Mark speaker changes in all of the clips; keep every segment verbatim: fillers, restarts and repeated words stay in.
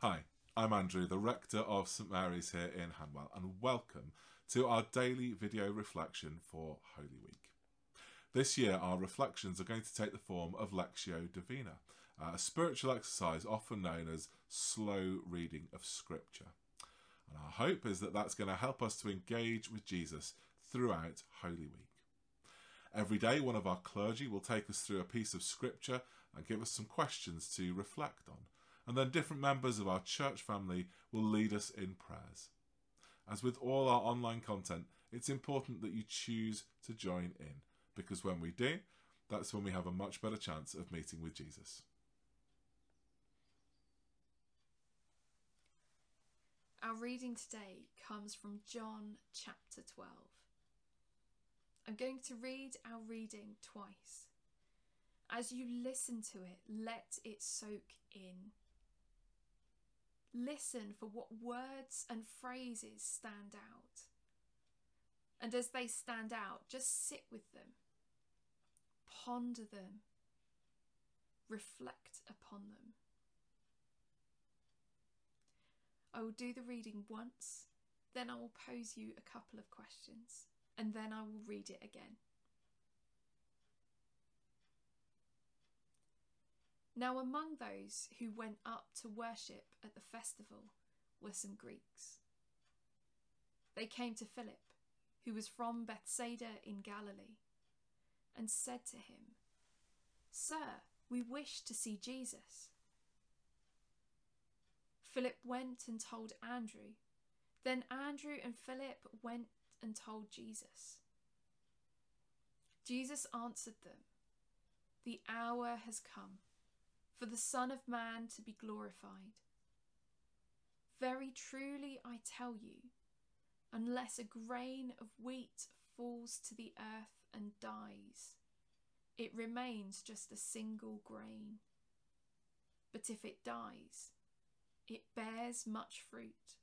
Speaker 1: Hi, I'm Andrew, the Rector of St Mary's here in Hanwell, and welcome to our daily video reflection for Holy Week. This year our reflections are going to take the form of Lectio Divina, a spiritual exercise often known as slow reading of Scripture. And our hope is that that's going to help us to engage with Jesus throughout Holy Week. Every day one of our clergy will take us through a piece of Scripture and give us some questions to reflect on. And then different members of our church family will lead us in prayers. As with all our online content, it's important that you choose to join in, because when we do, that's when we have a much better chance of meeting with Jesus.
Speaker 2: Our reading today comes from John chapter twelve. I'm going to read our reading twice. As you listen to it, let it soak in. Listen for what words and phrases stand out. And as they stand out, just sit with them. Ponder them. Reflect upon them. I will do the reading once, then I will pose you a couple of questions, and then I will read it again. Now among those who went up to worship at the festival were some Greeks. They came to Philip, who was from Bethsaida in Galilee, and said to him, "Sir, we wish to see Jesus." Philip went and told Andrew. Then Andrew and Philip went and told Jesus. Jesus answered them, "The hour has come for the Son of Man to be glorified. Very truly I tell you, unless a grain of wheat falls to the earth and dies, it remains just a single grain. But if it dies, it bears much fruit.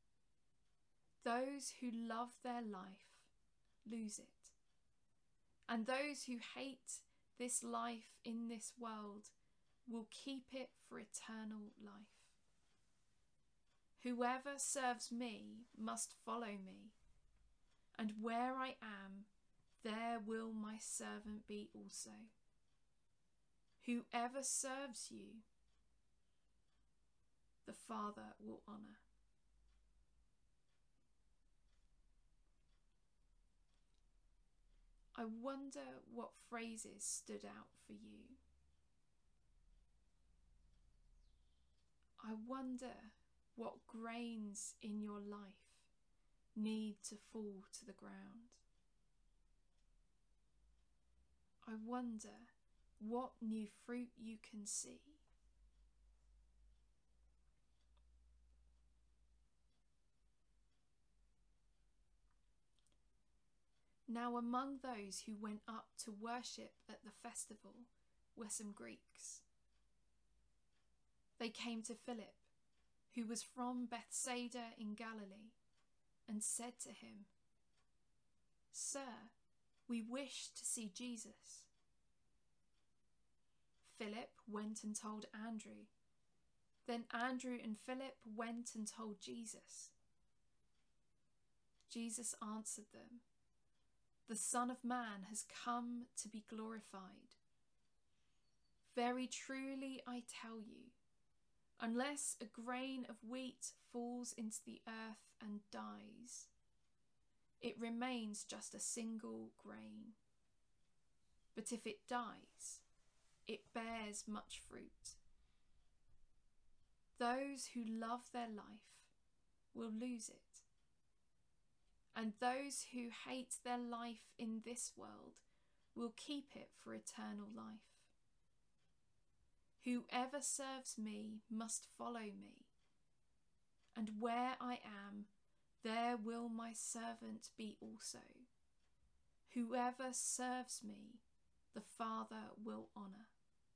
Speaker 2: Those who love their life lose it, and those who hate this life in this world will keep it for eternal life. Whoever serves me must follow me, and where I am, there will my servant be also. Whoever serves you, the Father will honour." I wonder what phrases stood out for you. I wonder what grains in your life need to fall to the ground. I wonder what new fruit you can see. Now among those who went up to worship at the festival were some Greeks. They came to Philip, who was from Bethsaida in Galilee, and said to him, "Sir, we wish to see Jesus." Philip went and told Andrew. Then Andrew and Philip went and told Jesus. Jesus answered them, "The Son of Man has come to be glorified. Very truly I tell you, unless a grain of wheat falls into the earth and dies, it remains just a single grain. But if it dies, it bears much fruit. Those who love their life will lose it, and those who hate their life in this world will keep it for eternal life. Whoever serves me must follow me, and where I am, there will my servant be also. Whoever serves me, the Father will honour."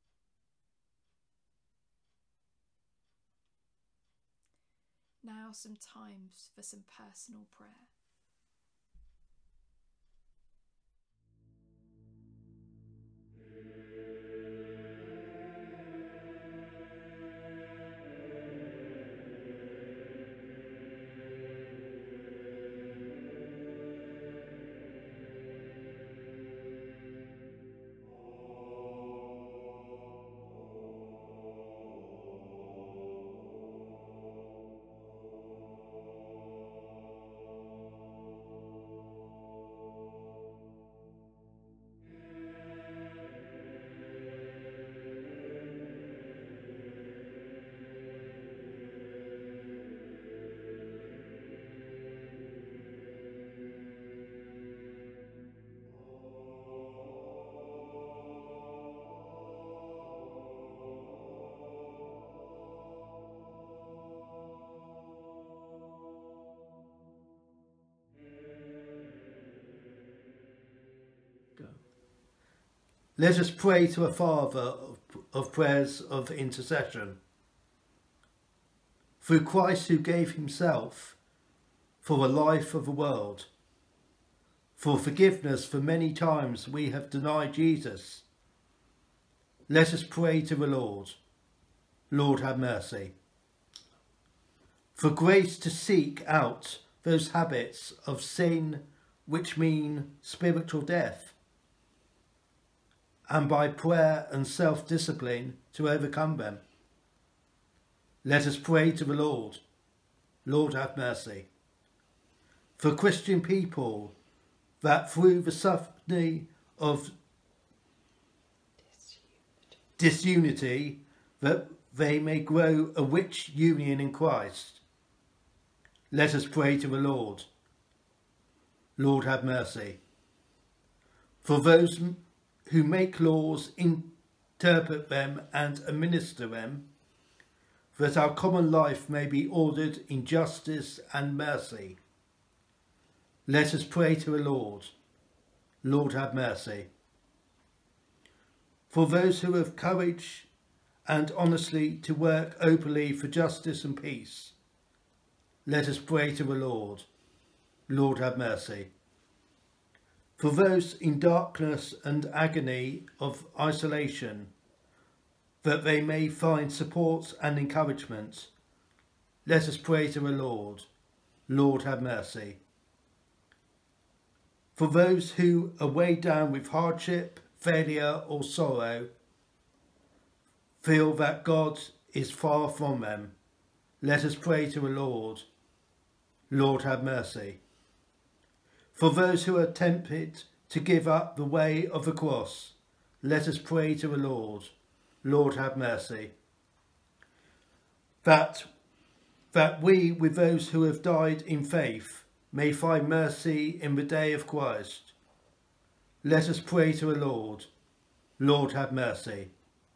Speaker 2: Now some times for some personal prayer.
Speaker 3: Let us pray to a Father of, of prayers of intercession. Through Christ who gave himself for the life of the world, for forgiveness for many times we have denied Jesus, let us pray to the Lord. Lord, have mercy. For grace to seek out those habits of sin which mean spiritual death, and by prayer and self-discipline to overcome them. Let us pray to the Lord. Lord, have mercy. For Christian people, that through the suffering of disunity, that they may grow a rich union in Christ. Let us pray to the Lord. Lord, have mercy. For those who make laws, interpret them and administer them, that our common life may be ordered in justice and mercy. Let us pray to the Lord. Lord, have mercy. For those who have courage and honestly to work openly for justice and peace, let us pray to the Lord. Lord, have mercy. For those in darkness and agony of isolation, that they may find support and encouragement, let us pray to the Lord. Lord, have mercy. For those who are weighed down with hardship, failure or sorrow, feel that God is far from them, let us pray to the Lord. Lord, have mercy. For those who are tempted to give up the way of the cross, let us pray to the Lord. Lord, have mercy. That, that we, with those who have died in faith, may find mercy in the day of Christ. Let us pray to the Lord. Lord, have mercy.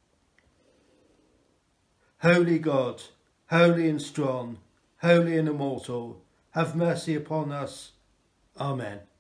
Speaker 3: Holy God, holy and strong, holy and immortal, have mercy upon us. Amen.